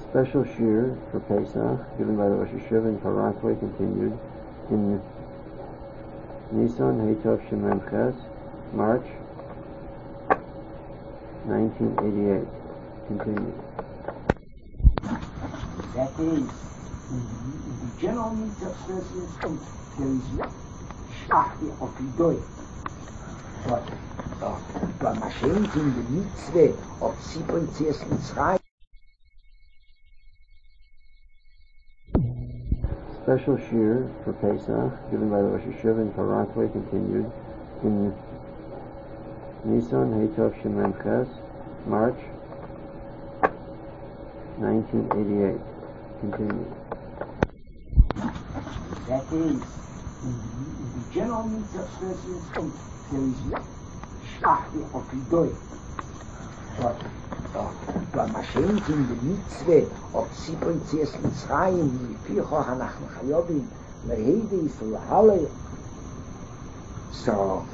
Special shir for Pesach, given by the Rosh Hashiva in Paratway, continued in Nisan Heitov Shemem Ches, March 1988. Continued. That is, the general needs of persons, there is Shachti of Idoy. But Mashiach in the mitzvah of Sipon Tzias Mitzrayim. Special shir for Pesach, given by the Rosh Hashiva in Paratway, continued in Nisan Heitov Shemem Ches, March 1988. Continued. That is, the general needs of persons, there is Shachti of Idoy. But Mashiach in the mitzvah of Sipon Tzias Mitzrayim, Picho Hanachnu Chayovim, Leheide Yisrael Halei. So,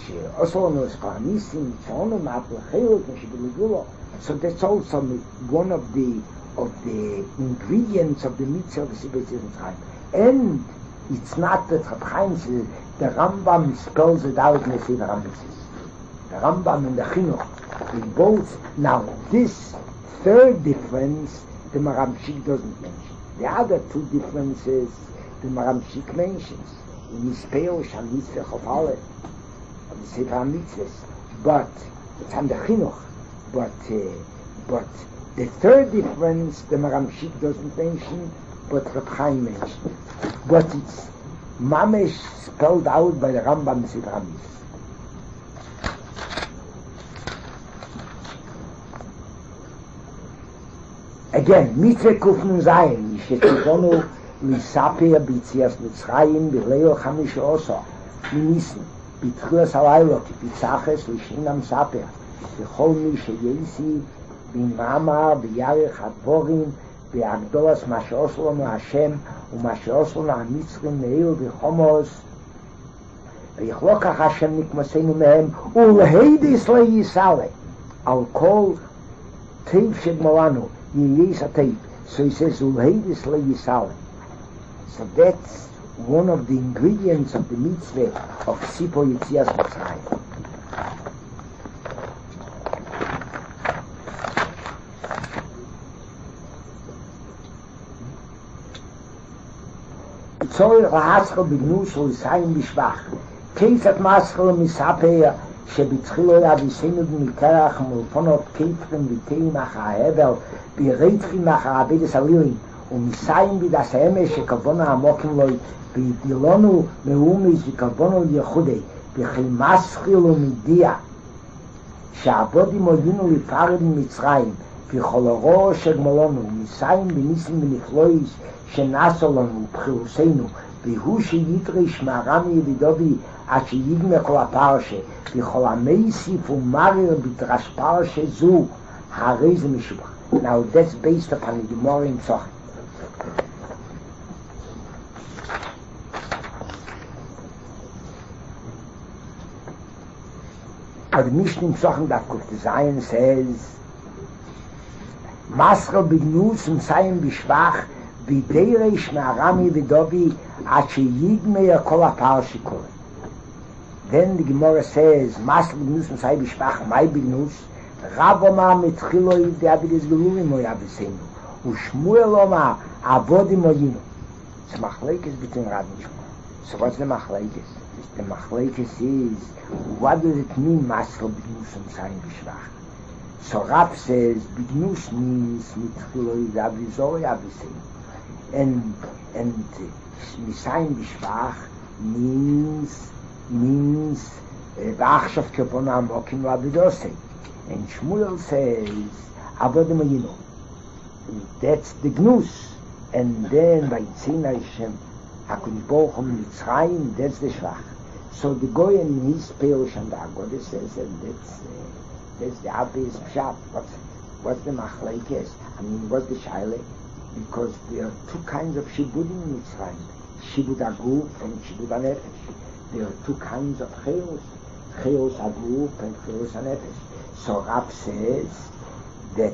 so that's also one of the ingredients of the mitzvah of Sipon Tzias Mitzrayim. And it's not that Reb Chaim says, the Rambam spells it out in the Sefer HaMitzvos. The Rambam and the Chinuch, they both. Now, this third difference, the Maramshik doesn't mention. The other two differences, the Maramshik mentions. In his Peirush HaMitzvah of Aleph, of the Sefer HaMitzvos. But, it's on the Chinuch. But the third difference, the Maramshik doesn't mention, but Reb Chaim mentions. But it's Mamesh spelled out by the Rambam Sefer HaMitzvos. Again, mitzvah kufnun zayin, shetzivonu lisaper b'tzias Mitzrayim b'leil chamish oso, minissen, b'tchuas halaylo, k'pitzaches l'shinam saper, b'chol mi sheyesi, b'mama, b'yarech hadvorim, b'agdolas masheoslonu Hashem, u'masheoslonu hamitzrim neil b'chomos, v'yichlokach Hashem nikmasenu mehem, u'lheidis le'yisale, al kol teiv shegmolanu, so he says, Ulheidis le Yisale. So that's one of the ingredients of the mitzvah of Sipon Tzias Mitzrayim. Tzorich lahaschel b'gnus u'lisayim b'shvach. Keifat maschel misapeya שבתחילו יביסנו במקרח מולפונות כיפרים ותאים אחר ההבל בירדכים אחר עבדת הלילים ומסיים בידס האמש שכבונו עמוקים לו וידילונו מאומץ וכבונו ליחודי וכי מסחילו מדיע שעבודים הודינו לפרד ממצרים וכל הראש שגמלונו ומסיים בניסים ונפלויס שנעשו לנו ובחילוסנו והוא שידרש מהרמי ידידובי עד שיגמר כל הפרשה וכל המייסיף ומרר בדרש פרשה זו הרי זה משובח. Now that's based upon the Gemara in Tzochin. The Mishnah in Tzochin that could design says Masro b'gnus Sayim b'shvach v'deiresh me'arami v'dovi ad sheyigmei kol ha'parshi kol. Then the Gemara says Masro b'gnus Sayim b'shvach mai b'gnus Rav Omar mitchiloi v'avides gelurim o yavisenu u'Shmuel Omar avodim oyinu. It's a machlekes between Rav and Shmuel. So what's the machlekes? The machlekes is, what does it mean Masro b'gnus Sayim b'shvach? So Rav says b'gnus means mitchiloi v'avides o yavisenu. And Misayim b'shvach means v'achshav kepon ha'mokim v'avidosei. And Shmuel says avodim oyinu. That's the gnus. And then by Tzina Hashem HaKadosh Baruch Hu Mitzrayim, that's the shvach. So the Goyen in his Peirush and the Haggadah says, and that's the obvious pshat. What's the machlekes? I mean, what's the shaila? Because there are two kinds of shibudim in Mitzrayim: shibud aguf and shibud hanefesh. There are two kinds of chayos aguf and chayos hanefesh. So Rav says that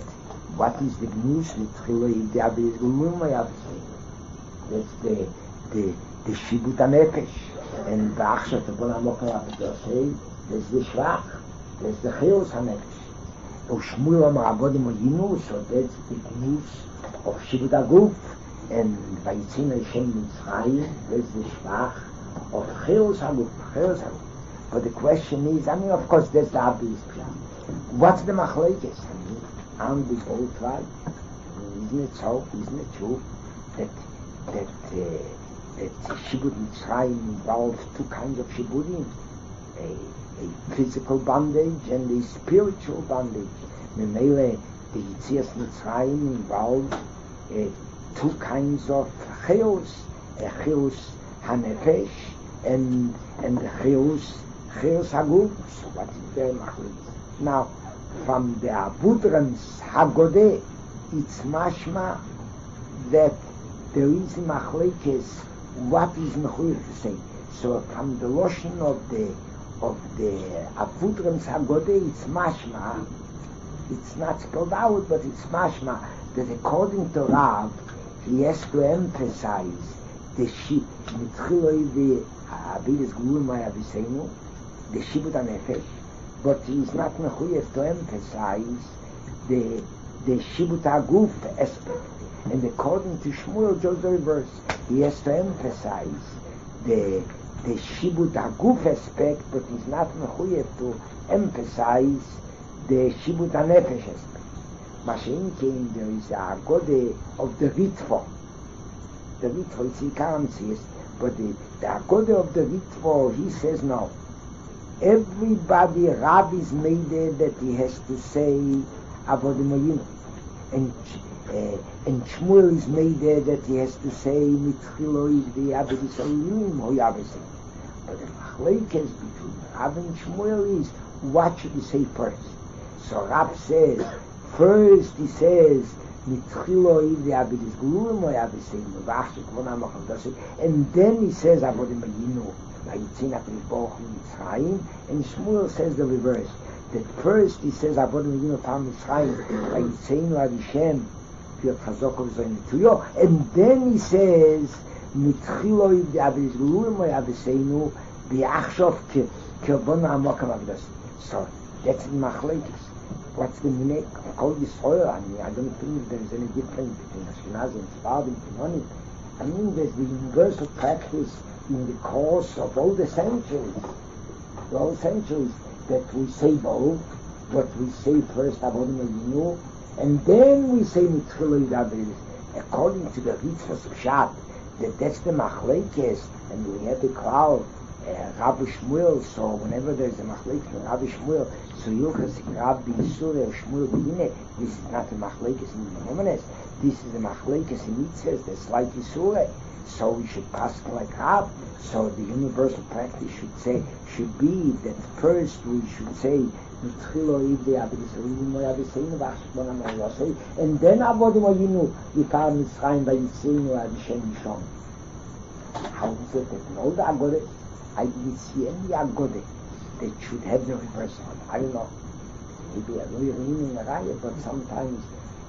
What is the gnus mit Chiloi the Abis Gulum? That's the Shibut HaNefesh. And the Achshat of Bon HaMokam say, that's the Shvach, that's the Chilus HaNefesh. Shmuel Amar Avodim Oyinu, so that's the gnus of Shibut HaGuf. And Vayitzin Hashem Mitzrayim, that's the Shvach of Chilus HaGuf. But the question is, of course, that's the obvious plan. What's the machlekes? Aren't we both right? Isn't it so? Isn't it true that Shibud Mitzrayim involves two kinds of Shibudim? A physical bondage and a spiritual bondage. Memele, the Yitzias Mitzrayim involves two kinds of Chilus, a Chilus HaNefesh and the Chilus HaGuf. So what is their machlekes? Now, from the Abudrans Hagodeh, it's mashma that there is a machlekes what is mechuyev to say. So from the lotion of the Abudrans Hagodeh, it's mashma. It's not spelled out, but it's mashma that according to Rav, he has to emphasize the mitchiloi the Abidus Gulumay Aviseinu, the Shibut HaNefesh. But he is not mechuyev to emphasize the Shibut HaGuf aspect. And according to Shmuel, just the reverse. He has to emphasize the Shibut HaGuf aspect, but he's not mechuyev to emphasize the Shibut HaNefesh aspect. Mashin came, there is a Agode of the Ritvo. The Ritvo, it's Ikaram, but the Agode of the Ritvo, he says no. Everybody, Rab is made that he has to say Avodim Oyinu. And Shmuel is made that he has to say Mitchiloi the Abedis Oyim Hoyavesi. But the machlekes between Rab and Shmuel is what should he say first? So Rab says, first he says Mitchiloi the Abedis Gulum Hoyavesi, and then he says Avodim Oyinu. And Shmuel says the reverse. That first he says Avodim Oyinu Tam Mitzrayim Vayitzeinu Avishem Chazokov Zoyim, and then he says Mitchiloi Abis Gulum Aviseinu Biachshov Kirbon Amokam Avdas. So that's the machlekes. What's the meaning? Call this oil. I don't think there's any difference between Ashkenaz and Sephardim and Timoni. I mean, there's the universal practice in the course of all the centuries, that we say both, but we say first Avodim Oyinu, and then we say Mitchiloi Abis. According to the Ritzvos Pshat, that's the machlekes, and we have the crowd, Rabbi Shmuel. So whenever there's a machlekes in Rabbi Shmuel, so Yuchas Rabbi Yisur or Shmuel B'dineh, this is not the machlekes in the Yemenes, this is the machlekes in Mitzvahs, that's like Yisur. So we should pass like Rab. So the universal practice should be that first we should say Mitchiloi the Abedis Oyim Hoyavseinu V'Achshon Amar, and then Avodim Oyinu Yikar Mitzrayim Vayitzeinu Avishem Yishon. How is it that in all the Agodes I didn't see any Agode that should have the reverse one? I don't know. Maybe a lawyer in a riot, but sometimes,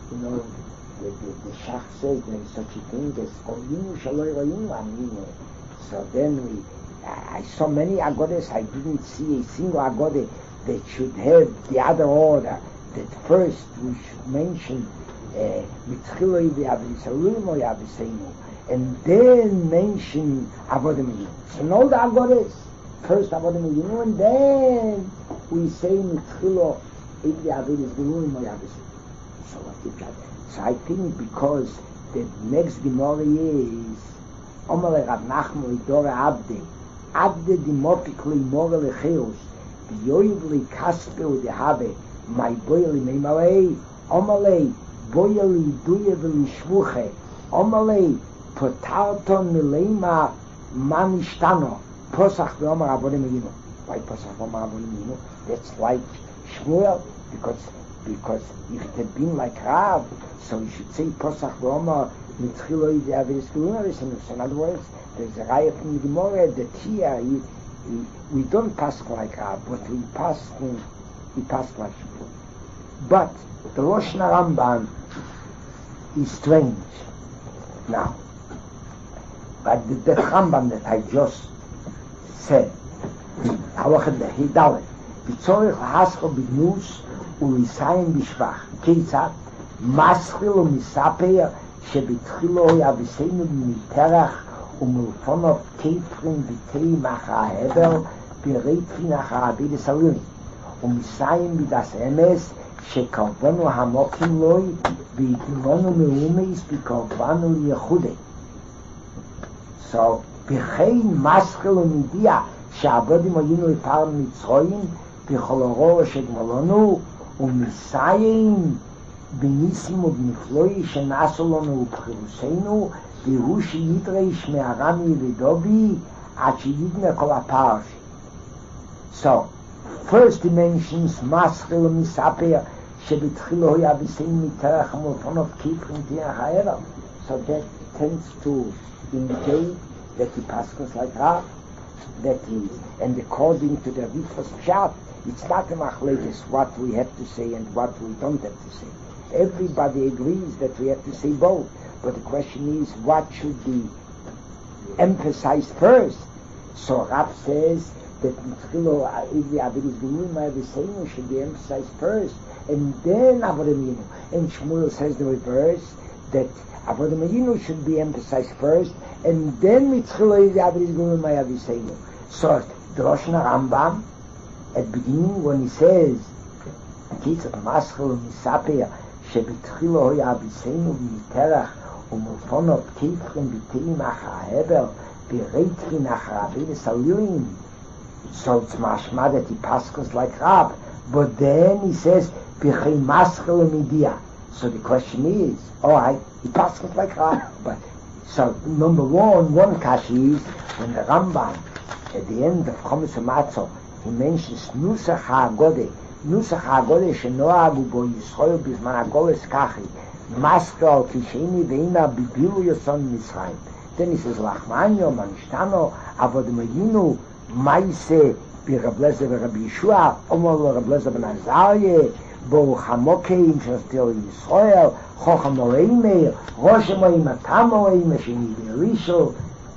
the Shach says there is such a thing as Oyinu Shaloi Oyinu. So then I saw many Agodes, I didn't see a single Agode that should have the other order. That first we should mention Mitchiloi the Abedis Oyim Hoyavseinu, and then mention Avodim Oyinu. So in all the Agodes, first Avodim Oyinu, and then we say Mitchiloi the Abedis Oyim Hoyavseinu. So what did that? So I think because the next Gemara is Omar Rav Nachman Idore Abde Dimopikli Mora Lecheus Yoyivli Kaspe Udehabe My Boyali Meimalei Omalei Boyali Duyevli Shvuche Omalei Potarton Mileima Manishtano Posach Ve'omar Avodim Oyinu. Why Posach Ve'omar Avodim Oyinu? That's like Shmuel, because if it had been like Rav, so you should say Posach Ve'omar Mitchiloi the Abedis Gulum. So in other words, there's a raya from the Gemara that here we don't pass like Rav, but we pass like Shmuel. But the Lashon Rambam is strange. Now, but the Rambam that I just said, Halacha Hidalet, B'tzorich Haskell B'gnus U'Lisayim B'Shvach, Keitzad, Maschil U'Misapeir, שבתחילו יביסנו מפרח ומלפונות כיפרים ביתי מאחר ההבל ברייטפין אחר הביד הסלוני ומסיים בידס אמס שקרבנו המוקים לוי ויתנונו מאומס בקרבנו ליחודי. So, בכן מסחל ומדיע שעבודים היינו לפער מצרויים בכל הרוע שגמלנו ומסיים בניסים ובנפלוי שנעשו לנו ובחירוסנו והוא שידרש מהרמי ודובי עד שידנה כל הפרשי. So, first dimensions, מסחל ומספר שבתחילו יביסים מתרח המלפונות כיפרים תירח העבר. So that tends to indicate that he passes like Rav, that he, and according to the Ritva's Pshat, it's not a machlekes what we have to say and what we don't have to say. Everybody agrees that we have to say both, but the question is what should be emphasized first. So Rav says that Mitzchilo Avidis Gulum should be emphasized first, and then Avodim Yinu. And Shmuel says the reverse, that Avodim Yinu should be emphasized first, and then Mitzchilo Avidis Gulum. So the Lashon Rambam at the beginning when he says Kitzat Maschel Misapeir שבתחילו יביסנו ומתרח ומלפונות כיפרים ביתיים אחר ההבל ברייטפין אחר הביד הסלילים. So it's mashma that he passes like Rab, but then he says בכי מסחל ומדיע. So the question is, alright, he passes like Rab, but so number one kashi is when the Rambam at the end of Chometz U'Matzah he mentions Nusach HaGodeh. נוסח הגודל שנוהגו בו ישראל בזמן הגולס כחי מסקל כשאיני ואינה בבילו יסון מצרים. Then he says לחמניה מנשתנו עבוד מגינו מייסה ברב לזר ורב ישוע אומר לו רב לזר בן עזריה בו חמוקים שסתירו ישראל חוכם מורימה ראש מורימה תמורימה שני ברישו.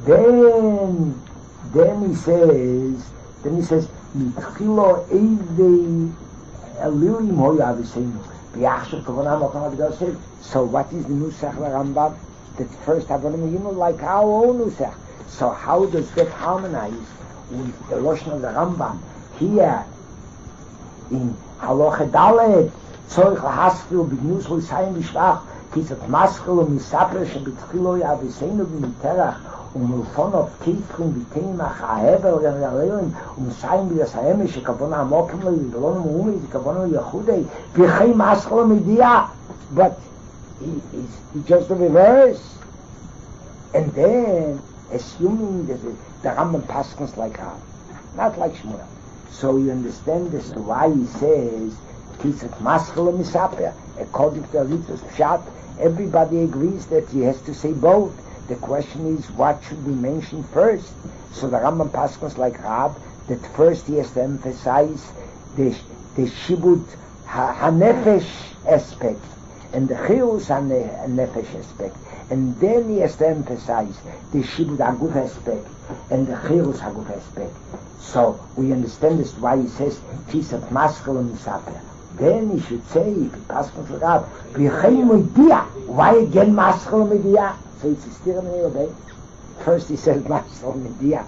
Then he says מתחילו אידי Elilim hoy avisenu. Biachshav kavanah makom avidasev. So what is the Nusach Rambam? That first Avodim like our own Nusach. So how does that harmonize with the Lashon of the Rambam here in Halacha Dalet? Tzorich lahaskil b'gnus l'sayim b'shvach kitzat maskil u'misaper shebitchilo yavisenu b'miterach ומלפונות כיפרים ביתיים אחר ההבל ולרעיון ומסיים בידס האמש שכוונה עמוקים לו ולא נמומי וכוונה יחודי וכי מסחל ומדיע. But he just the reverse, and then assuming that the Rambam passes like Rav, not like Shmuel. So you understand this why he says Kitzat Maschel Misaper. According to the Ritva's Pshat, everybody agrees that he has to say both. The question is, what should we mention first? So the Rambam passes like Rab, that first he has to emphasize the Shibud HaNefesh aspect and the Chiyus HaNefesh aspect, and then he has to emphasize the Shibud HaGuf aspect and the Chiyus HaGuf aspect. So we understand this why he says Kisat Maschel Misaper. Then he should say, if he passes like Rab, why again Maschel Midia? So it's a stir in the first he says Masro Media,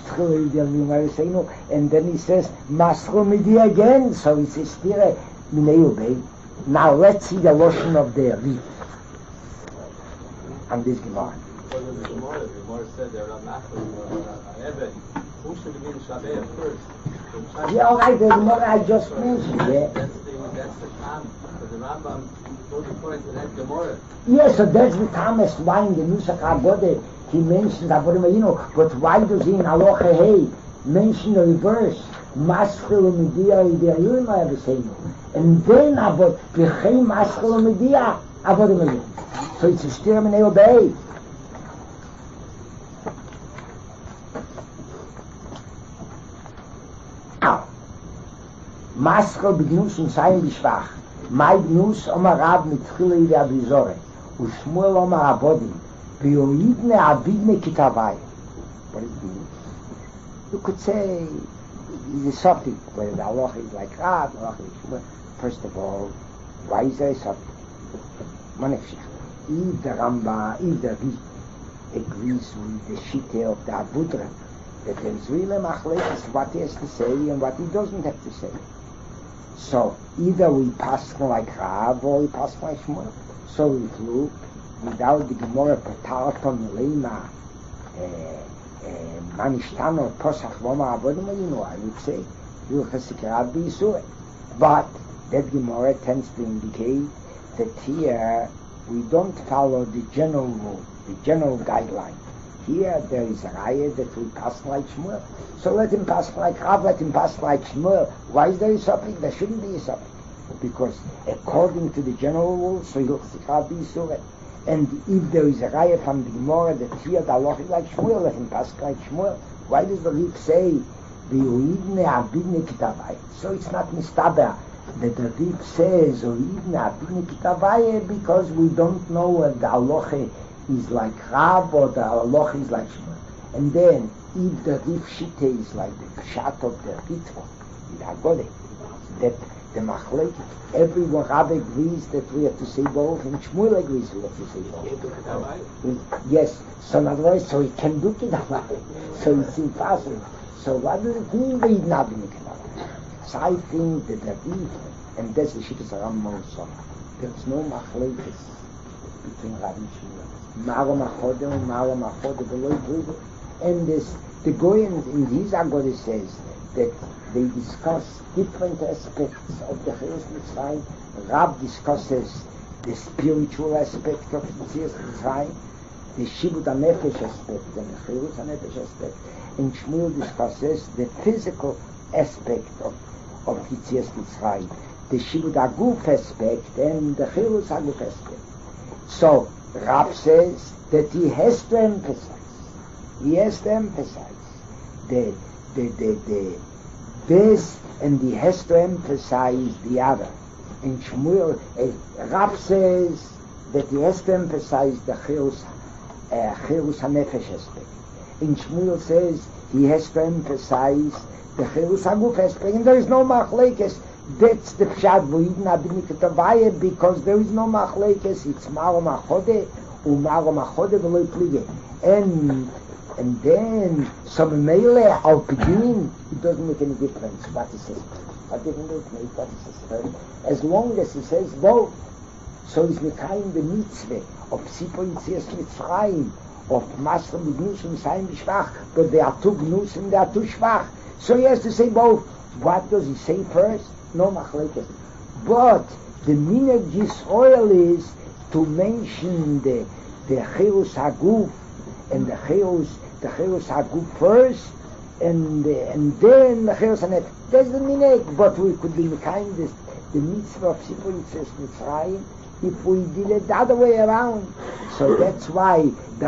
and then he says Masro Media again. So it's a stir in the Now let's see the Lashon of the Rif on this Gemara. The Gemara said there are Nachman who should have been Shabbat first? Yeah, all right, the Gemara I just mentioned. Yeah. That's the Sham. But the Rambam goes according to that Gemara. Yes, so that's the Thomas why in the Nusach HaGodeh he mentions Avodim Yinu, but why does he in Halacha Hey mention the reverse? Maschil U'Media Yide'ayim Ha'Yavisenu, and then Avod B'chei Maschil U'Media Avodim Yinu. So it's a stir in the Now, Maschil B'gnus U'Sayim B'Shvach. Mai Gnus Omar Rab mit Chile de Abizore, und Shmuel Omar Abodim, V'yoidne Abidne Kitavai. What does it mean? You could say, it's a suffix, whether the halacha is like Rab, the halacha is Shmuel. First of all, why is there a suffix? If the Ramba, if the Rit agrees with the Shitte of the Abudra, that there is really machlekes what he has to say and what he doesn't have to say. So either we pass like Rav or we pass like Shmuel. So we flew without the Gemara Patarton Leima Manishtano Posach Loma Abodim, I would say Hilchas Rabbi Yisur. But that Gemara tends to indicate that here we don't follow the general rule, the general guideline. Here there is a raya that we pass like Shmuel. So let him pass like Rav, let him pass like Shmuel. Why is there a suffix? There shouldn't be a suffix. Because according to the general rule, so Hilchas Rabbi Yisur. And if there is a raya from the Gemara that here the halacha is like Shmuel, let him pass like Shmuel. Why does the Rif say, V'yoidne abidne kitavai? So it's not mistaber that the Rif says, V'yoidne abidne kitavai, because we don't know whether the halacha is like Rab or the halacha is like Shmuel. And then, if the Rif Shitte is like the Pshat of the Ritva, the Haggadah, that the Machlek, everyone Rab agrees that we have to say both, and Shmuel agrees we have to say both. Yes, so in other words, so he can do Kitavai, so it's impossible. So what does it mean by Yidnabin Kitavai? So I think that the Rif, and that's the Shittas Rambam also, there's no Machlekes between Rab and Shmuel. Ma'alo Machode and Ma'alo Machode below Brüder. And this, the Goyim in his Haggadah says that they discuss different aspects of the Chilus Mitzrayim. Rab discusses the spiritual aspect of Yitzias Mitzrayim, the Shibud HaNefesh aspect and the Chilus HaNefesh aspect, and Shmuel discusses the physical aspect of Yitzias Mitzrayim, the Shibud HaGuf aspect and the Chilus HaGuf aspect. So Rab says that he has to emphasize this, and he has to emphasize the other. And Shmuel, Rab says that he has to emphasize the Chilus HaNefesh aspect. And Shmuel says he has to emphasize the Chilus HaGuf aspect. And there is no machlekes. That's the Pshat V'yidin Abidne Kitavai, because there is no machlekes. It's Ma'alo Machode u'Ma'alo Machode v'lo Plige. And then some Mele al Pidin, it doesn't make any difference what he says. What difference does it make what he says? As long as he says both, so is Mekayim the mitzvah of Sipur Yitzias Mitzrayim, of Masra B'gnus and Misayim B'shvach, but they are two gnus and they are two shvach. So he has to say both. What does he say first? No machlekes. But the minhag Yisrael is to mention the Chilus HaGuf and the Chilus HaGuf first, and then the Chilus HaNefesh. That's the minhag. But we could be kind of the mitzvah of Sipur Yitzias Mitzrayim if we did it the other way around. So that's why the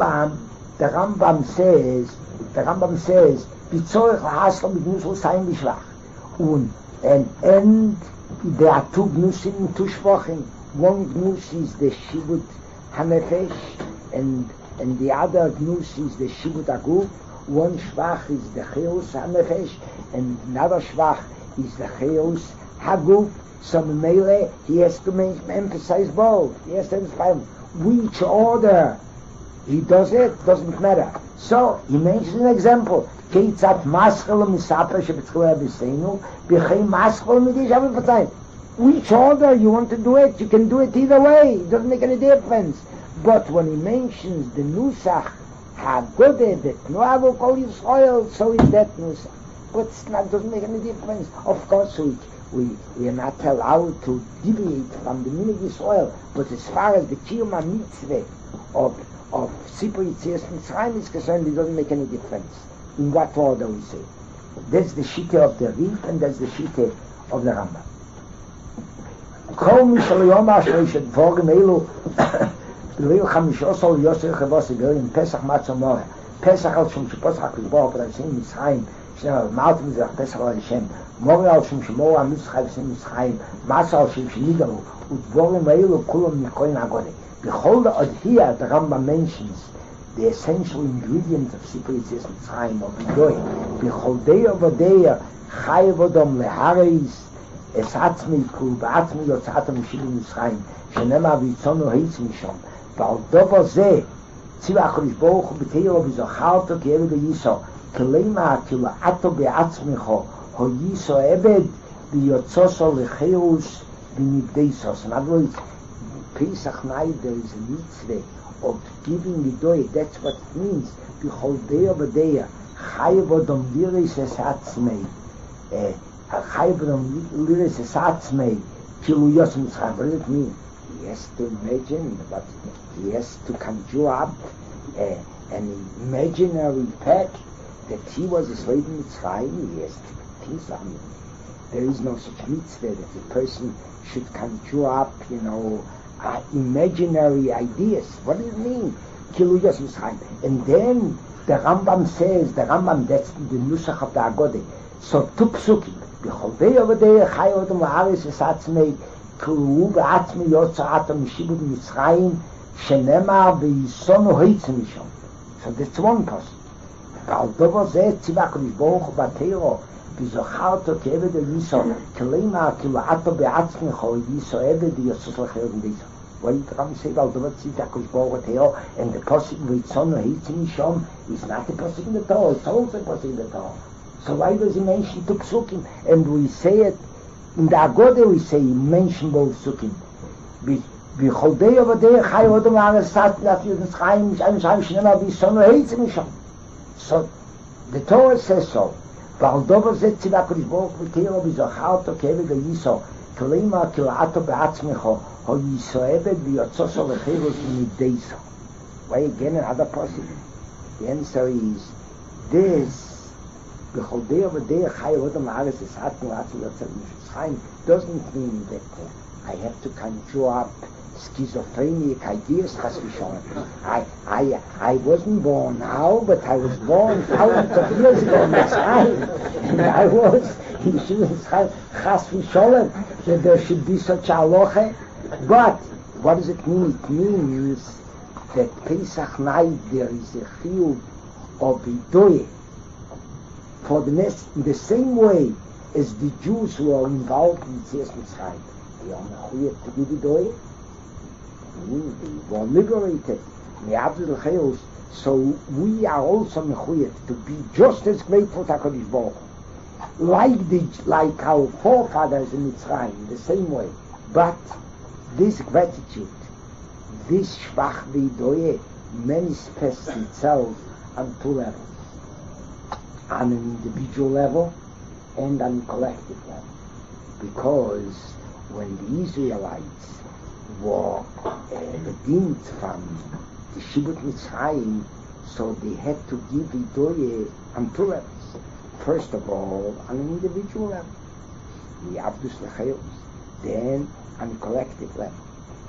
Rambam says, B'tzorech lahasla b'gnus l'sayim b'shvach. And there are two gnusim and two shvachim. One gnus is the Shibud HaNefesh, and the other gnus is the Shibud HaGuf. One shvach is the Chilus HaNefesh, and another shvach is the Chilus HaGuf. So Mele, he has to emphasize both. He has to emphasize which order he does it, doesn't matter. So he mentions an example. Keitzat maschel misaper shebetzchulei b'seinu b'chei maschel midish avim patayim. Which order you want to do it, you can do it either way. It doesn't make any difference. But when he mentions the nusach hagodeh that no avu kol Yisrael, so is that nusach. But it doesn't make any difference. Of course, we are not allowed to deviate from the minhag Yisrael. But as far as the kiyum mitzvah of Sipur Yitzias Mitzrayim is concerned, it doesn't make any difference in what order we say. That's the Shitte of the Rif, and that's the Shitte of the Rambam. Kol mishal yomar shloishet dvorim elu b'leil chamishosol yosef chavos in Pesach matzah moreh. Pesach al shum shepotach l'bo b'raysim Mitzrayim schnell, Martin sagt, besser als Hashem, morgen als Shem Shemor, am Mitzchai, V'sim Mitzchayim, Masa als Shem Shenigalu, und Dvorim Eilu, Kulam Nikoin Agode. Bechol the Adhiyah, the Rambam mentions, the essential ingredient of Sipur Yitzias Mitzrayim, of Idoy, Bechol Deya Vadeya, Chai Vodom Lehareis, Es Atzmi Kul, Ba'atzmi Yotzatam Shilu Mitzrayim, Shenema V'itzono Heitz Mishon, V'al Dovo Zeh, Tziva HaKadosh Baruch Hu B'teiro V'zocharto Ke'eved Yiso, Kelema Kila'ato Be'atzmicho, Ho Yiso Ebed, V'yotzoso Lecheirus, V'nibdeisos. In other words, Pesach night there is a mitzvah of giving Idoy, that's what it means. B'chol Deya V'deya, Chayev Odom Liris Es Atzmei, Chayev Odom Liris Es Atzmei, Kilu Yos Mitzrayim. What does it mean? He has to imagine, but he has to conjure up an imaginary fact that he was a slave in Mitzrayim. He has to think something. There is no such mitzvah that a person should conjure up, imaginary ideas. What does it mean? Kilu Yos Mitzrayim. And then the Rambam says, that's the Nusach of the Agode. So two psukim. B'chol Deya V'deya Chai Odom La'aretz Es Atzmei K'ru B'atzmei Yotzatam Mishibud Mitzrayim Shenema V'yisono Heitz Mishon. So that's one person. V'al Dovo Zeh Tziva HaKadosh Baruch Hu B'teiro V'zocharto Ke'eved Yiso Kelema Kila'ato Be'atzmicho Yiso Eved Yotzos L'cheirus V'nibdeisos. Why did the Rambam say V'al Dovo Tziva HaKadosh Baruch Hu B'teiro, and the pasuk V'yisono Heitz Mishon is not the pasuk in the Torah, it's also a pasuk in the Torah. So why does he mention two psukim? And we say it in the Agode, we say mention both psukim. B'chol Deya V'deya Chai Odom La'aretz Mitzrayim Shenema V'yisono Heitz Mishon. So the Torah says so. V'al Dovo Zeh Tziva HaKadosh Baruch Hu B'teiro V'zocharto Ke'eved Yiso Kelema Kila'ato Be'atzmicho Ho Yiso Eved V'yotzoso L'cheirus V'nibdeisos. Why again another person? The answer is this. B'chol Deya V'deya Chai Odom La'aretz Mitzrayim doesn't mean that I have to conjure up schizophrenic ideas. I wasn't born now, but I was born thousands of years ago in Mitzrayim, and I was in Mitzrayim Chas v'Sholem that there should be such a halacha. But what does it mean? It means that Pesach night there is a chiyuv of Idoy for the next, in the same way as the Jews who are involved in Yitzias Mitzrayim. They are mechuyet to give Idoy. They were liberated. So we are also mechuyet to be just as grateful to HaKadosh Baruch Hu, like our forefathers in Mitzrayim, the same way. But this gratitude, this shvach v'Idoy, manifests itself on two levels. On an individual level and on a collective level. Because when the Israelites were redeemed from the Shibut Mitzrayim, so they had to give Idoy on two levels. First of all, on an individual level, the Abdus L'cheirus, then on a collective level.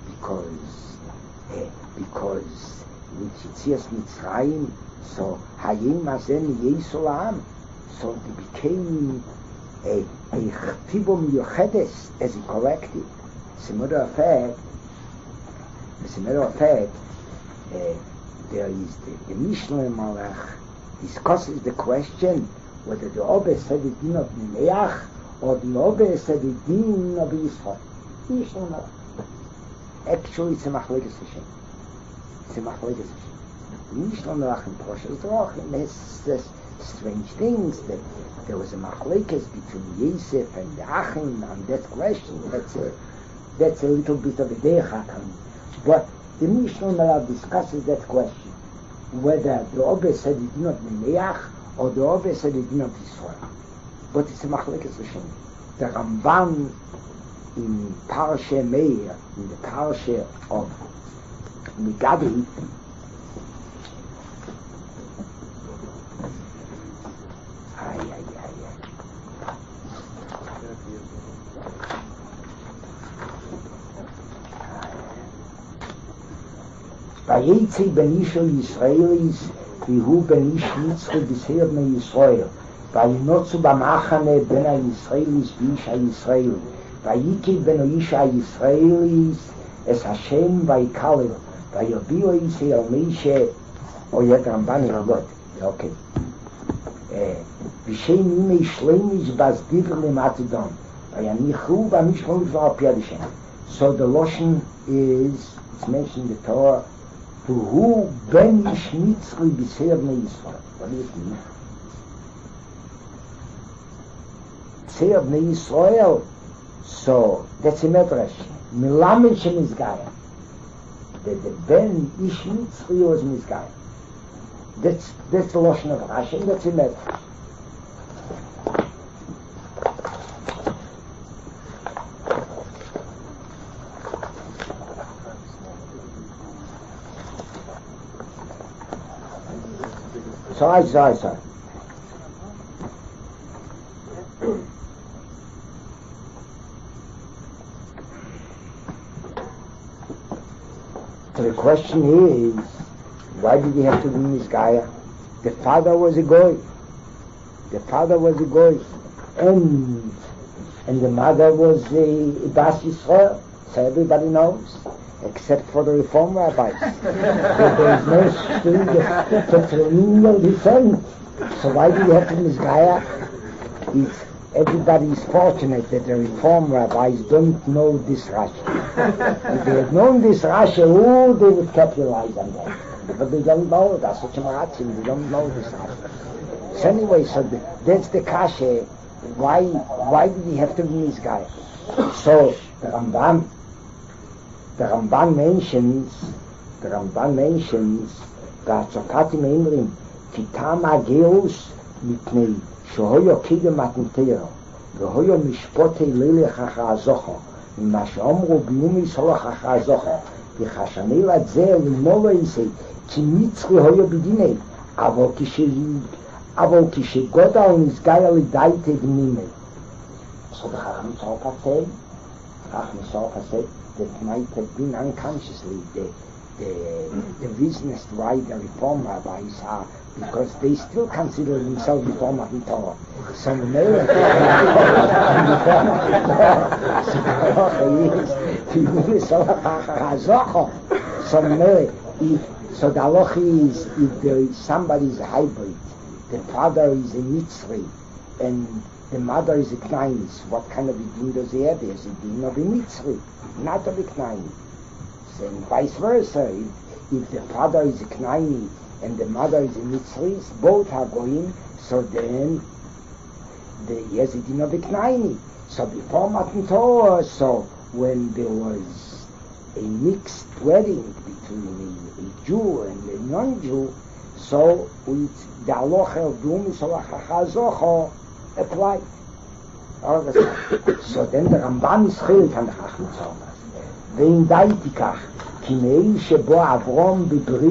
Because with Yitzias Mitzrayim, so Hayim Hazen Yesulam, so they became a Chtivum Yochedes as a collective. As a matter of fact, there is the Mishnah Malach discusses the question whether the Obe said the din of Nemeach or the Obe said the din of Yisrael. Mishnah Malach. Actually, it's a Machlekes Hashem. It's a Machlekes Hashem. Mishnah Malach in Parshas Drachim has strange things, that there was a machlekes between Yosef and the Achim on that question. That's a little bit of a deichakam. But the Mishnah Malach discusses that question, whether the Obe said it did not Nemeach or the Obe said it did not Yisrael. But it's a machlekes Hashem. The Ramban in Parsha Meir, in the Parsha of Megadi, Vayetzi ben Ish Yisraelis, Vihu ben Ish Yitzchak B'Seir Ben Yisrael, וינוצו במחנה בין הישראליס ואיש הישראלי, ויקי בין איש הישראליס אס השם ויקלל, ויביאו איסי אל מישה, או יד רמב"ן ירדות, אוקיי. ושם ימי שלמיש בסדיבר למעתדון, ויניחו במשמעות דבר פיידשם. So the Lashon is, it's mentioned in the Torah, והוא בן איש מצרי בשר בני ישראל. What does it mean? בשר בני ישראל. So that's a medrash. מלמד שמסגיה. That the ben איש מצרי was מסגיה. That's the Lashon of Rashi, that's a medrash. Sorry. So the question is, why did he have to be Mizgaya? The father was a goy. And the mother was a Bas Yisrael. So everybody knows, except for the Reform rabbis. There is no string of patrilineal descent. So why do you have to Mizgaya? Everybody is fortunate that the Reform rabbis don't know this Rashi. If they had known this Rashi, they would capitalize on that. But they don't know it. That's such a marathon. They don't know this Rashi. So anyway, that's the kasha. Why did he have to be Mizgaya? So the Ramban mentions that Zokatim Emrim Kitam Ageus Mipnei Shohoyo Kidem Matintero Shohoyo Mishpotei Lele Chachazocho Mima Shomru Blumi Solo Chachazocho Vichashanei Ladze Limolo Isei Ki Mitzri Hoyo Bidinei Avol Kishegoda Unisgaya Lidaite B'nimei. So the Chacham Sofa said that might have been unconsciously the reason as to why the Reform rabbis are, because they still consider themselves Reform and Torah. So the so the halacha is, if there is somebody is a hybrid, the father is a Mitzri and the mother is a Knainis, what kind of a din does he have? He has a din of a Mitzri, not of a Knaini. And vice versa, if the father is a Knaini and the mother is a Mitzri, both are going, so then he has a din of a Knaini. So before Matan Torah, so when there was a mixed wedding between a Jew and a non-Jew, so with the halacha of Blumi Solach HaChazocho applied. So then the Ramban is chilik on the Chacham Tzornas. Vein daitikach, ki mei shebo Avrom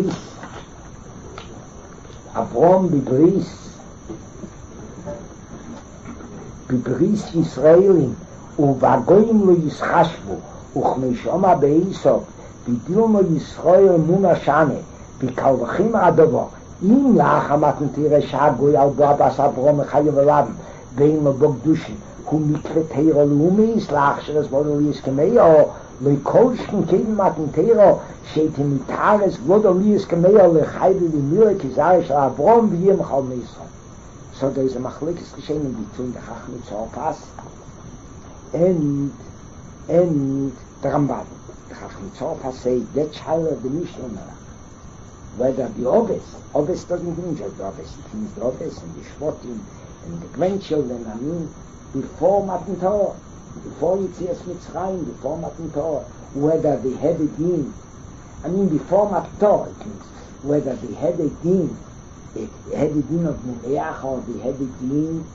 bibris Yisraelim, uvagoyim lo yischashvu, uchmeshoma be'isov, bidilmo Yisrael muna shane, bikalvachim adovo, אם לאחמת תראה שהגוי על בו הבס אברום חיו ולבן ואין לו בו קדושין הוא מקווה תירו לאומיס לאחשרס בודו ליס כמאו לקולשכן כמעט תירו שאיתי מתארס בודו ליס כמאו לחי ולמירה כזר של אברום ויהיה מחל מישראל. So there is a machlekes geschehen between the Chacham Tzorpas and the Ramban. The Chacham Tzorpas say that child of the Mishnah, whether the Oves doesn't mean just the Oves, it means the Oves and the Shvotim and the grandchildren, before Matan Torah, before Yetzias Mitzrayim, before Matan Torah, whether they had a din, before Matan Torah, it means whether they had a din, of Nereach, or they had a din,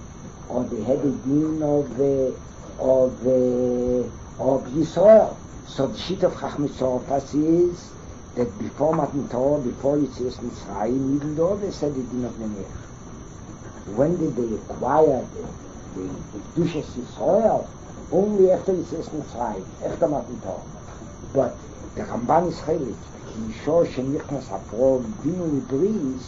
of Yisrael. So the sheet of Chacham Tzorpas is that before Matan Torah, before Yetzias Mitzrayim, even though they said the din of Nereach. When did they acquire the Kedushas Yisrael? Only after Yetzias Mitzrayim, after Matan Torah. But the Ramban is chelik, Yishor shenichnas Avrom binu libris,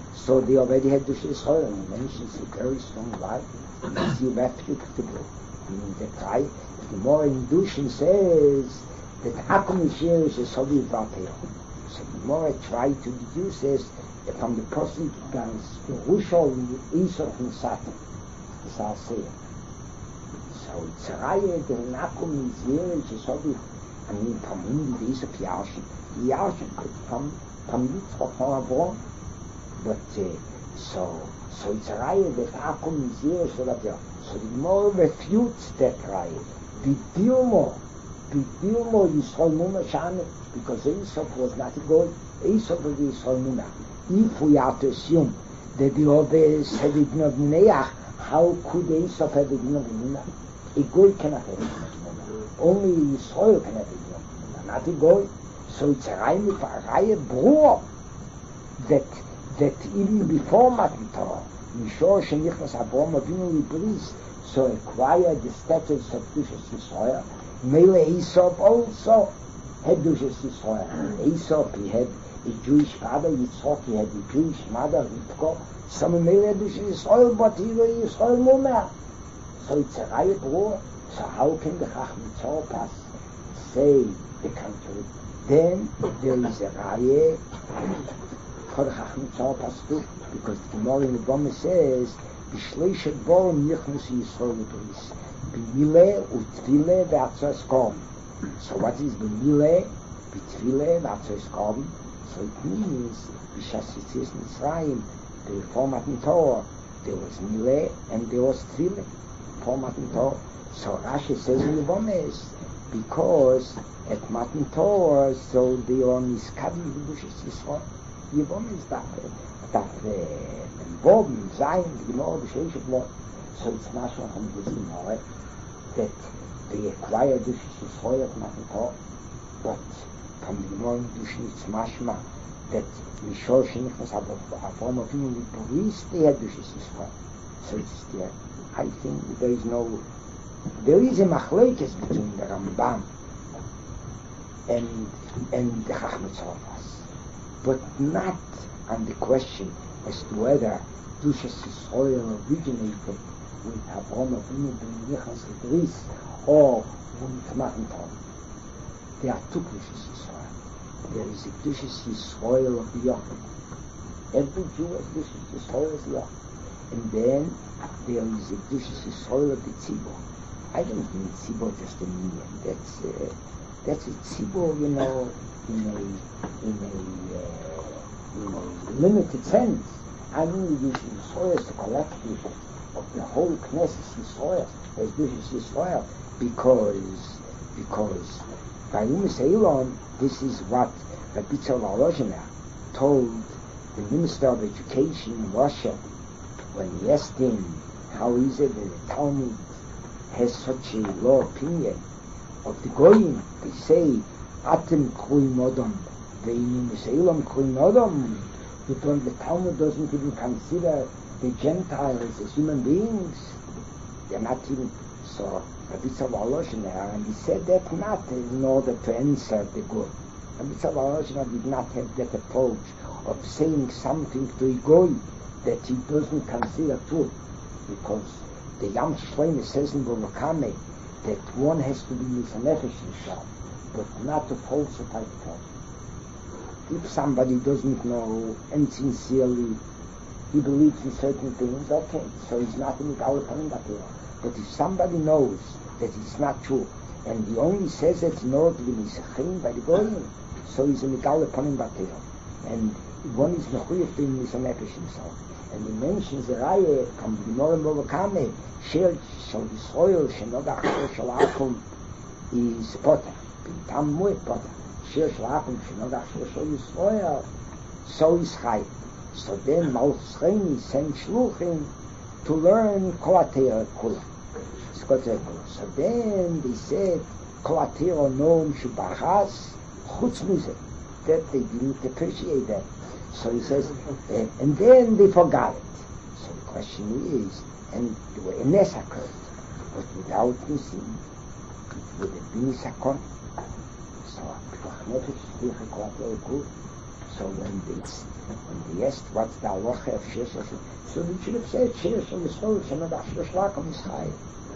So they already had Dush Yisrael, and he mentions a very strong life. It's irrefutable. Meaning that right, the more in Dushin says that Akum Yishir is a Sobi Vatel. So the more I try to deduce this from the Posik Gans, the Rushol, Esau, and Satan. That's how I say it. So it's a Raya, the Akum Yishir is a Sobi, I mean, from him, the Esau Yashin. The Yashin could come from Yitzchak, from Avron. But so it's a raya that Akum is here, so the more refutes that raya. B'dilmo Yisrael Muna Shane, because Esau was not a goy. Esau was Yisrael Muna. If we have to assume that the Obe said it not Neach, how could Esau have it not Muna? A goy cannot have it not Muna. Only Yisrael can have it not Muna, not a goy. So it's a raya brewer that even before Matan Torah, Mishor Shenichnas Avraham Avinu Libris, so acquired the status of Dushas Yisrael. Mele Esau also had Dushas Yisrael. Esau, he had a Jewish father, Yitzchak, he had a Jewish mother, Rivka. Some Mele had Dushas Yisrael, but he was Yisrael Mumah. So it's a Raya Brewer. So how can the Chacham Tzorpas say the country? Then there is a Raya for the Chacham Tzorpas too, because the Gemara in the Bama says, B'shleishet borim yichnos Yisrael B'ris, B'mile u'tvile v'atzos korban. So what is B'mile, B'tvile v'atzos korban? So it means, B'shas Yitzis Mitzrayim, before Matan Torah, there was Mile and there was Tvile, before Matan Torah. So Rashi says in the Bama is, because at Matan Torah, so they are miskadli v'dushas Yisrael. The Yibam is that Bob, Zion, the Gemara, the Sheish Wort. So it's Mashma from this Gemara that they acquired Dushas Yisrael at Matan Torah, but from the Gemara it's Mashma that Mishor Shenichnas Avraham Avinu Libris, they had Dushas Yisrael. So it's there. I think there is a machlekes between the Rambam and the Chacham Tzorpas, but not on the question as to whether Dushas Yisrael originated with Avraham Avinu ben Yichas Libris or with Matan Torah. There are two Dushas Yisrael. There is a Dushas Yisrael of the Yom. Every Jew has Dushas Yisrael of the Yom. And then there is a Dushas Yisrael of the Tzibor. I don't mean Tzibor just a million. That's a Tzibor, in a limited sense. I mean, Yisrael is the collective of the whole Knesset Yisrael, as Dushas Yisrael, because by Umis Eilon, this is what Rabbi Tzal Arozhiner told the Minister of Education in Russia when he asked him how is it that the Talmud has such a low opinion of the Goyim. They say, Atem Kruim Odom, Ve'im Yisraelam Kruim Odom. The Talmud doesn't even consider the Gentiles as human beings. They're not even. So Rabbi Tzal Arozhiner, and he said that not in order to answer the good. Rabbi Tzal Arozhiner did not have that approach of saying something to a Goy that he doesn't consider true, because the Yam Shleim says in Bavakame that one has to be misanefesh himself, but not to falsify the Torah. If somebody doesn't know and sincerely he believes in certain things, okay, so he's not in the Galapanim Batera. But if somebody knows that it's not true, and he only says that in order to be misachim by the Goyim, so he's in the Galapanim Batera. And one is mechuyef being misanefesh himself. And he mentions the Raya from the Gemara Bavakame, Shel Yisrael Shenogach Shel Akum is Potter, Bintam Muet Potter, Shel Akum Shenogach Shel Yisrael, so is Chai. So then Malchus Reini sent Shluchim to learn Kolatera Kula. So then they said Kolatera Noam Shubachas Chutz Mizeh, that they didn't appreciate that. So he says, and then they forgot it. So the question is, and a Nes occurred, but without Nisim, it would have been Sakon. So So when they asked what's the halacha of Shir Shal, so they should have said Shir Shal Yisrael Shemad Ashur Shlakam Yisrael.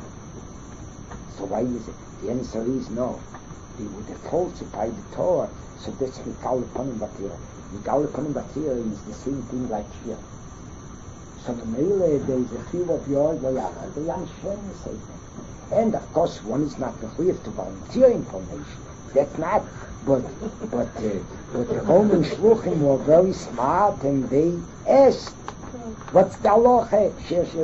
So why is it? The answer is no. They would have falsified the Torah, so that's Mikal Panim Batira. Mikal Panim Batira is the same thing like here. So the Mele, there is a few of yours, the Yam Shem says that. And of course, one is not required to volunteer information. That's not. But the Roman Shluchim were very smart, and they asked, what's the halacha?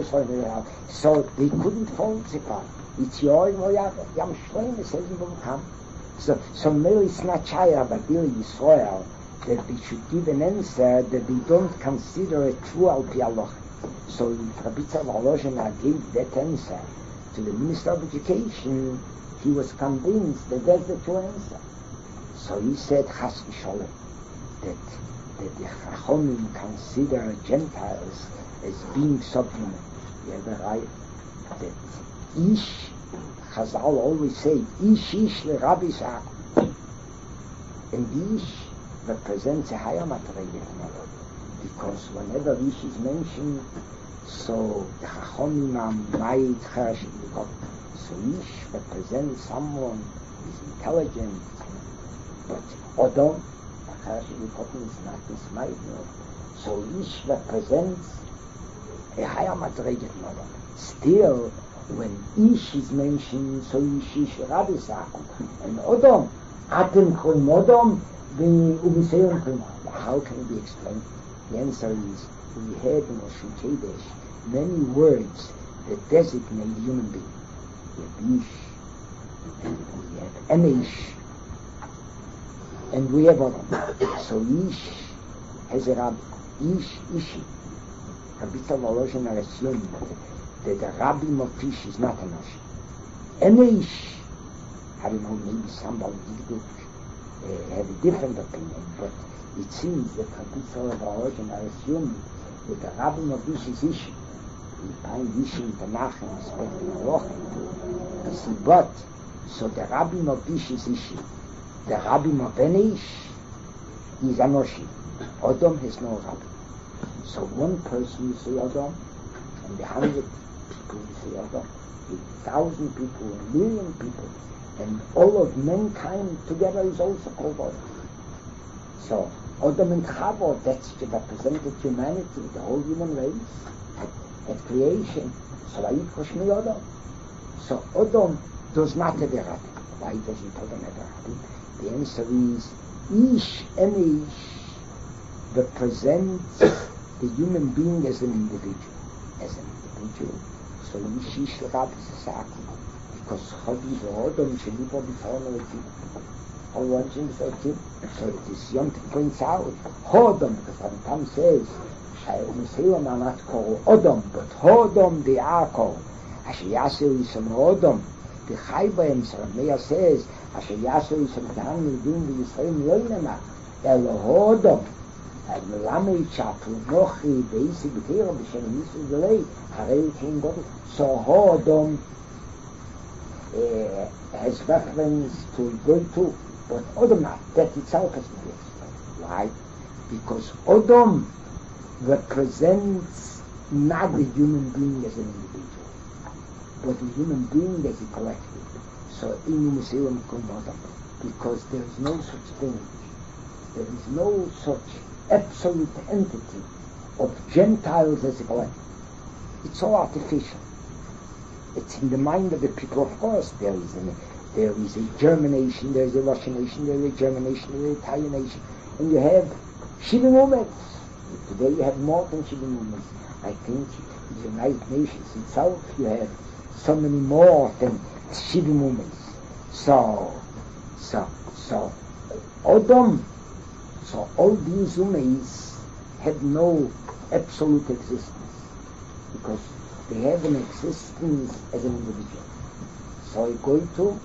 So they couldn't falsify. It's your Yam Shloim says it will come. So maybe it's not Shaya, but really Yisrael, that they should give an answer that they don't consider it true al pi halacha. So if Rabbi Tzadok Volozhin gave that answer to the Minister of Education, he was convinced that that's the true answer. So he said, Chas v'sholem, that the Chachomim consider Gentiles as being subhuman. You have a right that Ish, Chazal always say, Ish le-Rabbi Saku. And the Ish represents a higher material, because whenever Ish is mentioned, so the Chachomim are might Charash B'Kot. So Ish represents someone who is intelligent, but Odom, Charash B'Kot is not this might. So Ish represents a higher material. Still, when Ish is mentioned, so Ish Rabbi Saku. And Odom, Atem Cholim Odom, the Ubiseyon Cholim. How can it be explained? The answer is, we had in Rosh Chodesh many words that designate human being. We have Ish, and we have Emish, and we have Odom. So Ish has a Rabbi. Ishi. Rabbi Tzadok Volozhin assumed that the Rabbi Mofish is not an Oshi. Emish, I don't know, maybe somebody did have a different opinion, but it seems that Rabbi Tzadok Volozhin assumed that the Rabbi Mofish is Ishi. We find Ishi in Tanakh and especially in Halacha. But, so the Rabbi Mofish is Ishi. The Rabbi Mobenish is an Oshi. Odom has no Rabbi. So one person you say Odom, and 100 people you say Odom, 1,000 people, 1,000,000 people, and all of mankind together is also called Odom. So Odom and Chava, that's the represented humanity, the whole human race, at creation. So why Koshmi Odom? So Odom does not have a Rabbi. Why doesn't Odom have a Rabbi? The answer is Ish and Ish represents the human being as an individual. So Ish Rabbi Saku, because Chodi Odom Shelipo before no all one thing is okay. So this Yontif points out Hodom, because Tam says Umeseim are not called Odom, but Hodom they are called. Asher Yasser is an Odom. The Chaybaim Saramea says Asher Yasser is an Tahang Yudin the Yisrael Yoinema El Hodom. And Melamei Chapu Nochi Beisi B'Tera B'Shem Yisrael Delay Harei King God. So Hodom has reference to go to, but Odom not. That itself has been explained. Why? Because Odom represents not the human being as an individual, but the human being as a collective. So in Museum Kodom, because there is no such thing, there is no such absolute entity of Gentiles as a collective. It's all artificial. It's in the mind of the people. Of course, there is a German nation, there is a Russian nation, there is a German nation, there is an Italian nation, and you have Shivim Umets. Today you have more than Shivim Umets. I think in the United Nations itself you have so many more than Shivim Umets. So Odom, so all these Umets have no absolute existence, because they have an existence as an individual. So you go to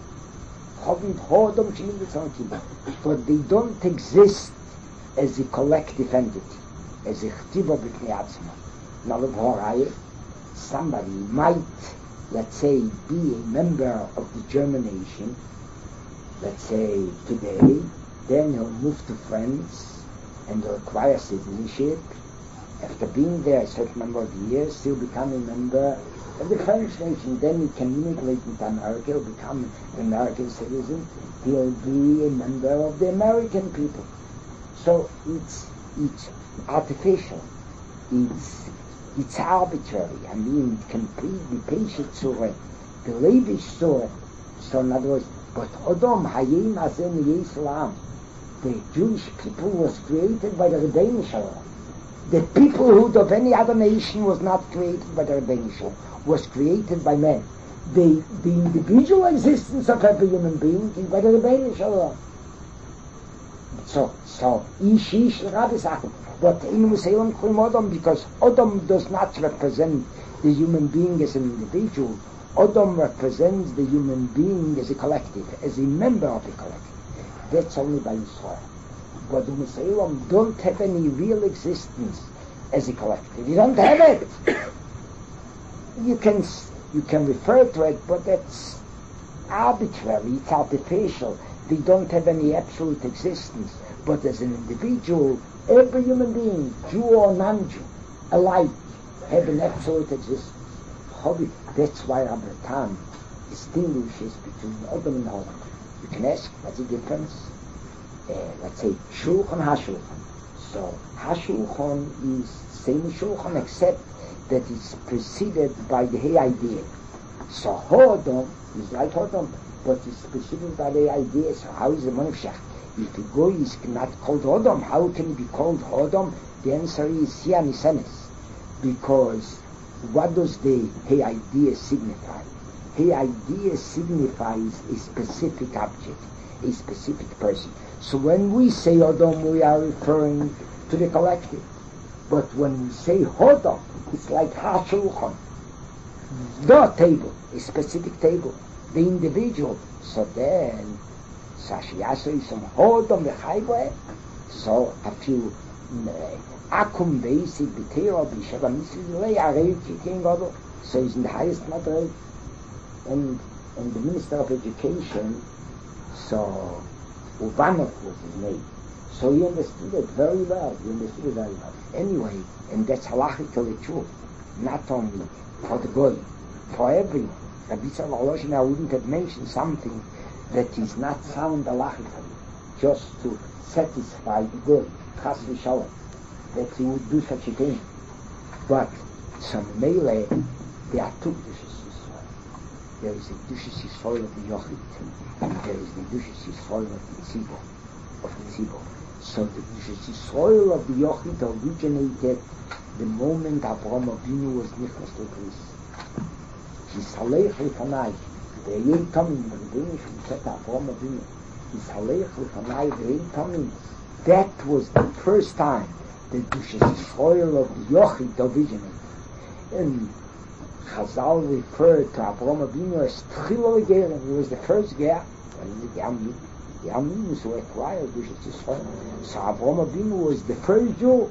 but they don't exist as a collective entity, as a chtiva b'knei atzma. Now, somebody might, let's say, be a member of the German nation, let's say today, then he'll move to France, and require citizenship. After being there a certain number of years, he'll become a member of the French nation. Then he can immigrate into America, he'll become an American citizen, he'll be a member of the American people. So it's artificial, it's arbitrary. I mean, it can be patient tzure, the Levish tzure. So in other words, but Odom Hayim Hazen Yisrael, the Jewish people was created by the Rebbeinu Shalom. The peoplehood of any other nation was not created by the Rebbeinu Shalom, was created by men. The individual existence of every human being is by the Rebbeinu Shalom. So Ish Rabbi sagt, but in Museum Klim Odom, because Odom does not represent the human being as an individual. Odom represents the human being as a collective, as a member of the collective. That's only by Yisrael. But the Muslim don't have any real existence as a collective. You don't have it. You can refer to it, but that's arbitrary, it's artificial. They don't have any absolute existence. But as an individual, every human being, Jew or non-Jew, alike, have an absolute existence. That's why Rabbi Tam distinguishes between Odom and Odom. You can ask, what's the difference? Let's say, Shulchan HaShulchan. So, HaShulchan is same Shulchan, except that it's preceded by the Hey idea. So, Hodom is like Hodom, but it's preceded by the idea. So, how is the Manifshach? If the Goy is not called Hodom, how can it be called Hodom? The answer is Sianisenes. Because what does the Hey idea signify? Hey idea signifies a specific object, a specific person. So when we say Odom, we are referring to the collective. But when we say Hodom, it's like HaShulchan. The table, a specific table, the individual. So then, Sashiyasa is some Hodom v'chayboe. So a few Akum Beisi B'Teiro B'Sheva Mitzvah Arei Kikin Godel. So he's in the highest Madreg. And the Minister of Education, so Uvanov was his name. So he understood it very well. Anyway, and that's halachically true. Not only for the Goy, for everyone. Rabbi Yitzchak Volozhin wouldn't have mentioned something that is not sound halachically, just to satisfy the Goy, Chas v'Shalom, that he would do such a thing. But some Meile, there are two Kedushas Yisrael. There is the Kedushas Yisrael of the Yochid, and there is the Kedushas Yisrael of the Tzibor. So the Kedushas Yisrael of the Yochid originated the moment Avraham Avinu was nichnas to Greece. Yishalech lefanai, ve'yei tamim, the Rebbeinu Shalom said to Avraham Avinu, Yishalech lefanai, ve'yei tamim. That was the first time the Kedushas Yisrael of the Yochid originated. And Chazal referred to Avraham Avinu as Tchilo Gerim. He was the first Ger. The Yaminus who acquired Kedushas Yisrael. So Avraham Avinu was the first Jew.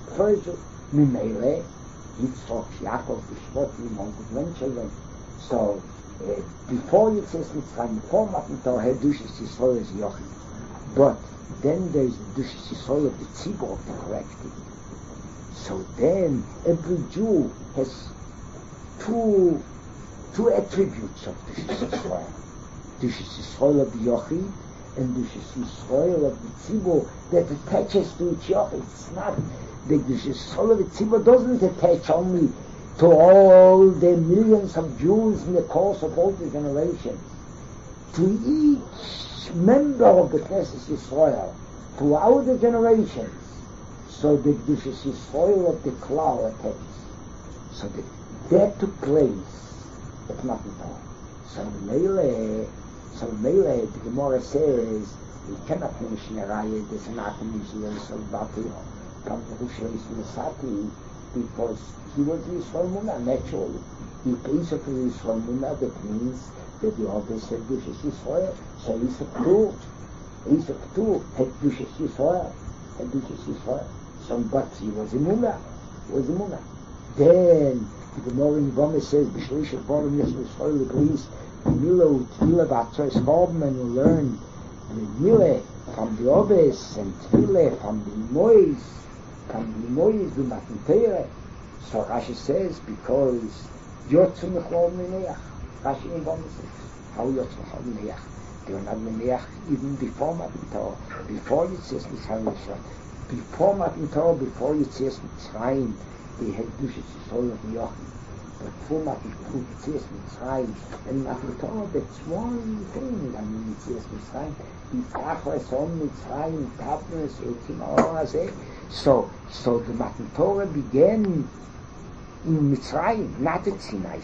Mimele, Yitzchok, Yaakov, Shvotim, among the grandchildren. So before Yitzchak Mitzrayim, before Matan Torah, Kedushas Yisrael is Yochid. But then there is the Kedushas Yisrael of the Tzibor, of the collective. So then every Jew has two attributes of Kedushas Yisrael. Kedushas Yisrael of the Yochid and Kedushas Yisrael of the Tzibor that attaches to each Yochid. It's not the Kedushas Yisrael of the Tzibor doesn't attach only to all the millions of Jews in the course of all the generations. To each member of the Knesset Yisrael throughout the generations. So the Kedushas Yisrael of the Klal attaches. So that took place at Matan Torah. So Meile, the Gemara says, we cannot mention a raya, there's an atom Israel, so because he was Yisrael Munah, naturally. If Isaac is Yisrael Munah, that means that the other said Kedushas Yisrael. So Isaac too had Kedushas Yisrael. So but he was a Munah. Then the Gemara in Gomez says, B'shlish of Borim Yisrael agrees, Mila Batzois Chorben, and you learn the Mila from the Obes and Tfile, from the Mois, the Matan Torah. So Rashi says, because Yotzu Mechol Mineach. Rashi in 1:6. How Yotzu Mechol Mineach? They were not Mineach even before Matan Torah, before Yitzias Mitzrayim. Before Matan Torah, before Yitzias Mitzrayim, they had Dushas Yisrael of Yochim. But before Matan Torah, Yitzias Mitzrayim, and Matan Torah, that's one thing. I mean, Yitzias Mitzrayim, B'fachles on Mitzrayim, Tapnes, Etim, Orazeh. So the Matan Torah began in Mitzrayim, not at Sinai.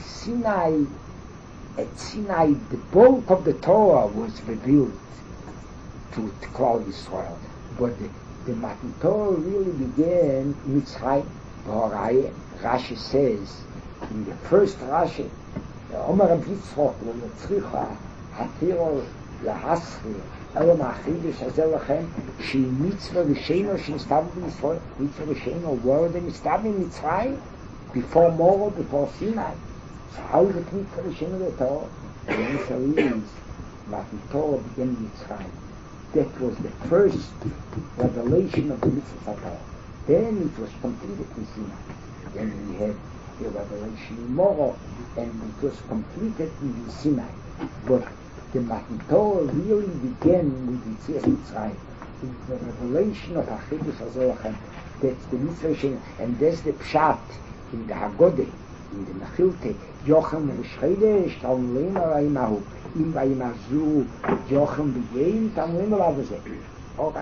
At Sinai, the bulk of the Torah was revealed to Klal Yisrael. But the Matan Torah really began in Mitzrayim. Rashi says, in the first Rashi, Omer Reb Yitzchok, L'Tzricha, Hatiro, L'Hasri, Elam HaChidush Hazeh Lachem, She Mitzvah Risheno, She Nistab B'Yisrael, Mitzvah Risheno, were they Nistab in Mitzrayim? Before Moro, before Sinai. So how is it Mitzvah Risheno the Torah? The answer is, Matan Torah began in Mitzrayim. That was the first revelation of the Mitzvah Torah. Then it was completed in Sinai. Then we had the revelation in Moro, and it was completed in Sinai. But the Matan Torah really began with Yitzias Mitzrayim. The revelation of Achidus Hazeh Lachem. That's the Mitzvah, and that's the Pshat in the Haggadah, in the Mechilte. Yochem Rishchede, Shtalm Leima Raimahu, Im Raimazu, Yochem B'Yein, Tam Leima Lavazeh. Okay.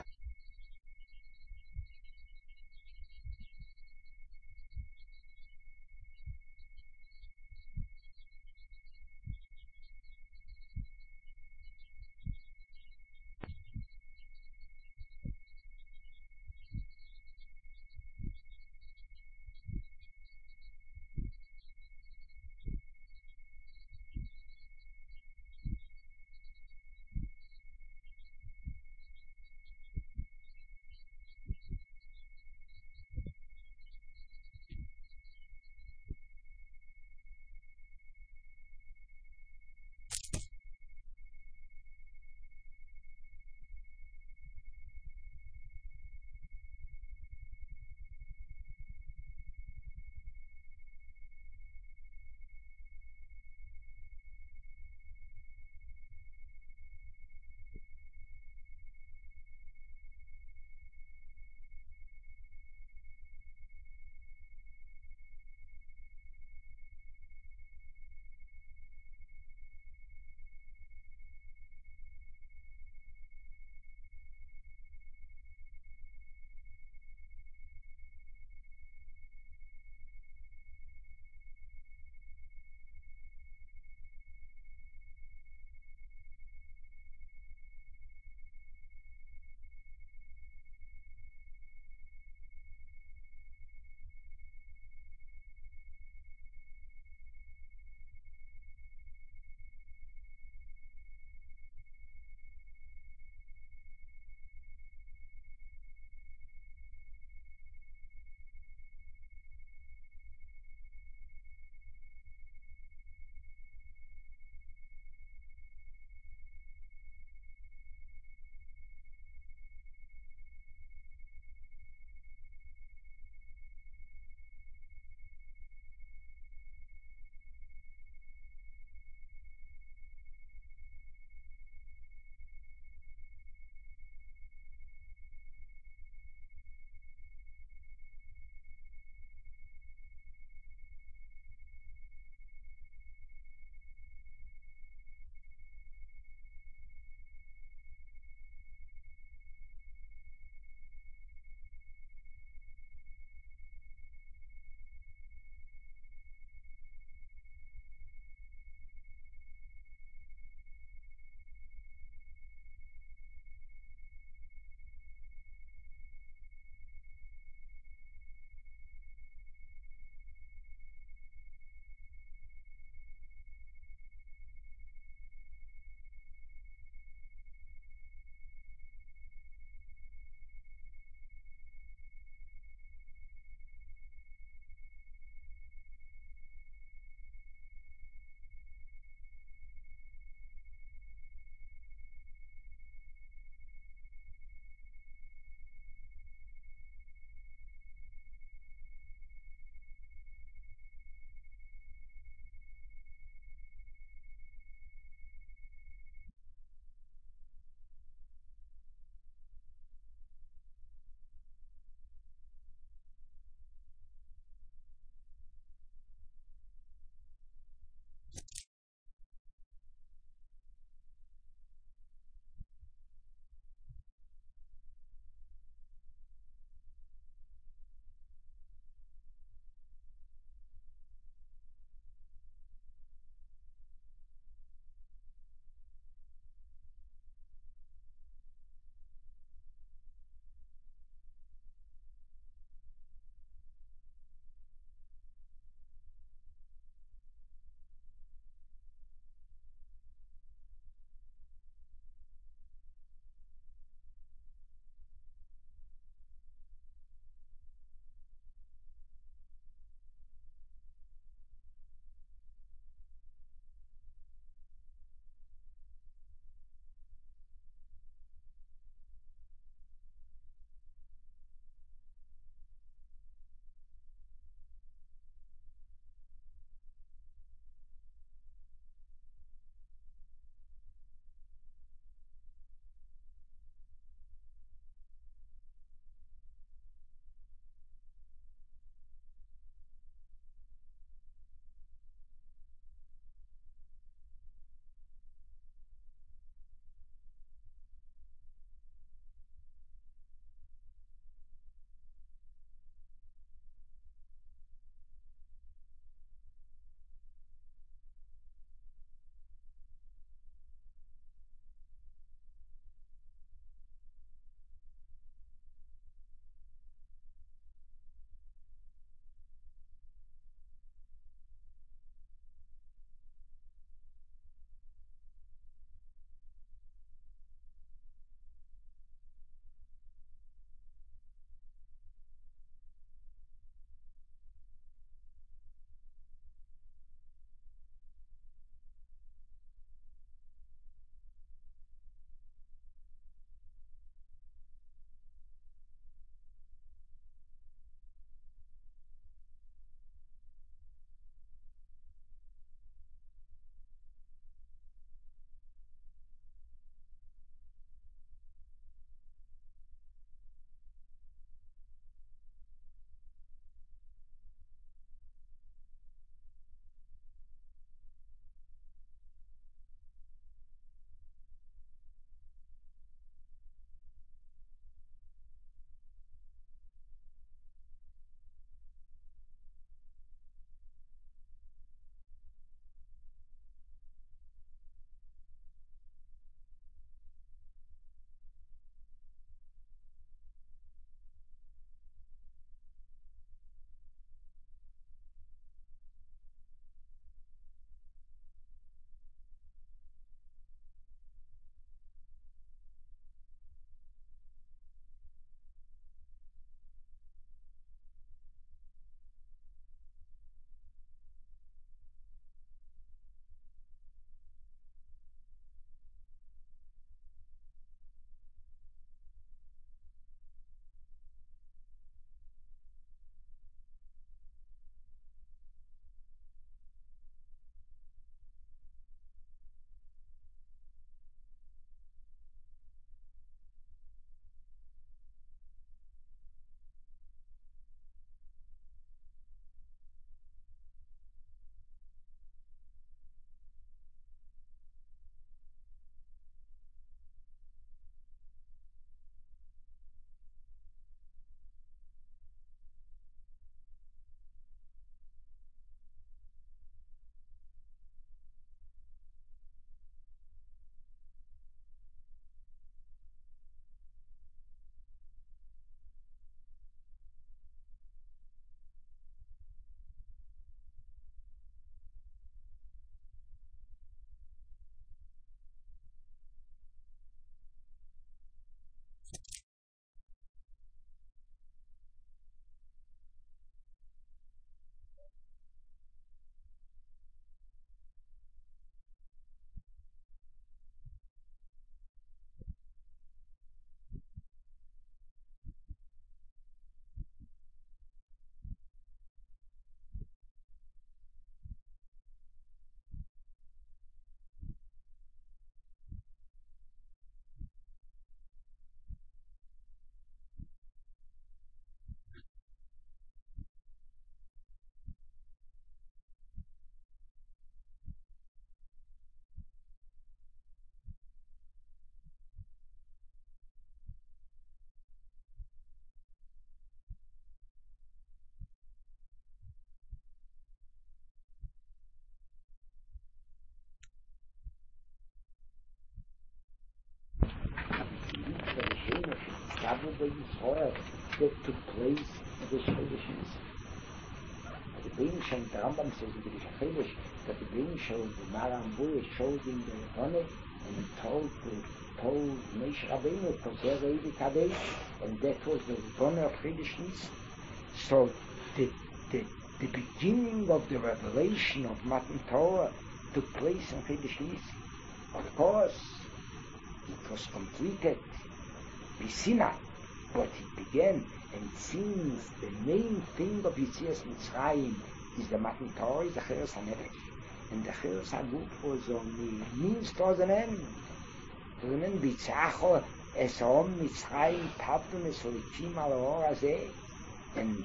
the Israel that took place in the Shchedesh Nissen. The Benisha and the Rambam says in the Shchedesh that the Benisha and the Marambu showed in the Ronne and told Moshe Rabbeinu because they're Revi Kadei, and that was the Ronne of Shchedesh Nissen. So the beginning of the revelation of Matan Torah took place in Shchedesh Nissen. Of course, it was completed by Sinai, but it began, and since the main thing of Yetzias Mitzrayim is the Matan Torah, is the Cheres HaNefesh, and the Cheres HaGuf was only means towards an end. To an end, B'tzacho Esom Mitzrayim Tavdun Esolichim Al Ha'or Hazeh, and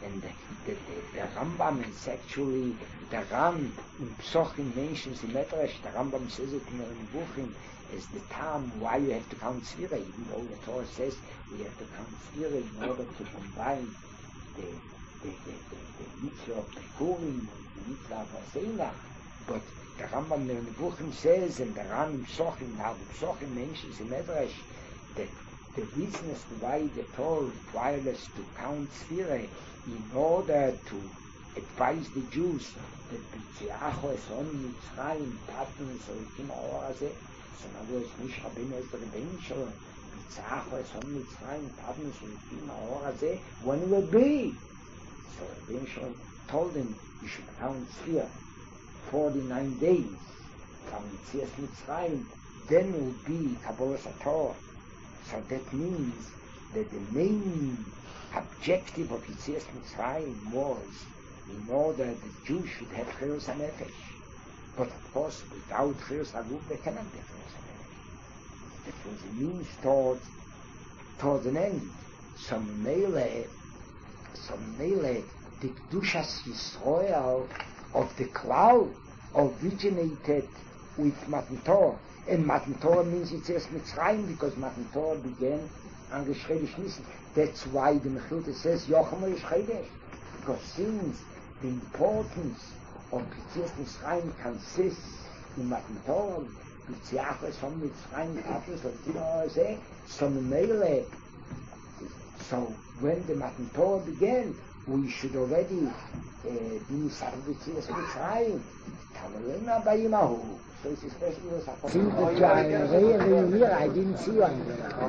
the Rambam is actually the Ram in Psochim mentions in Medrash. The Rambam says it in Buchim is the time why you have to count Tzvira, even though the Torah says we have to count Tzvira in order to combine the mitzvah of Bikurim with the mitzvah of Asena. But the Rambam in Buchim says, and the Ram in Psochim, now the Psochim mentions in Medrash, that the reasons why the Torah required us to count Tzvira in order to advise the Jews that B'tziacho Esom Mitzrayim Tavdun Esolichim Al Ha'or Hazeh. So in other words, Moshe Rabbeinu is the Rebbeinu Shalom. B'tziacho Esom Mitzrayim Tavdun Esolichim Al Ha'or Hazeh. When it will be? So Rebbeinu Shalom told him you should count Tzvira 49 days from Yetzias Mitzrayim. Then it will be Kabbalas HaTorah. So that means that the main objective of Yetzias Mitzrayim was in order that the Jews should have Cheres HaNefesh. But of course, without Cheres HaGuf, they cannot be Cheres HaNefesh. That was a means towards an end. So Mele, the Kedushas Yisrael of the cloud originated with Matan Torah. And Matan Torah means Yetzias Mitzrayim because Matan Torah began on the Shchedesh Nissen. That's why the Mechilta says Yochem Shchedesh, because since the importance of Yetzias Mitzrayim consists in Matan Torah, B'tziacho Esom Mitzrayim Tavdun Esolichim Al Ha'or Hazeh, so when the Matan Torah began, we should already be Misachah B'tzias Mitzrayim. Tamalena Bayimahu. So it's especially was a I didn't see one.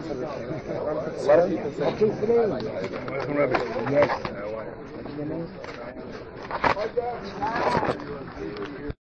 Okay, Yes.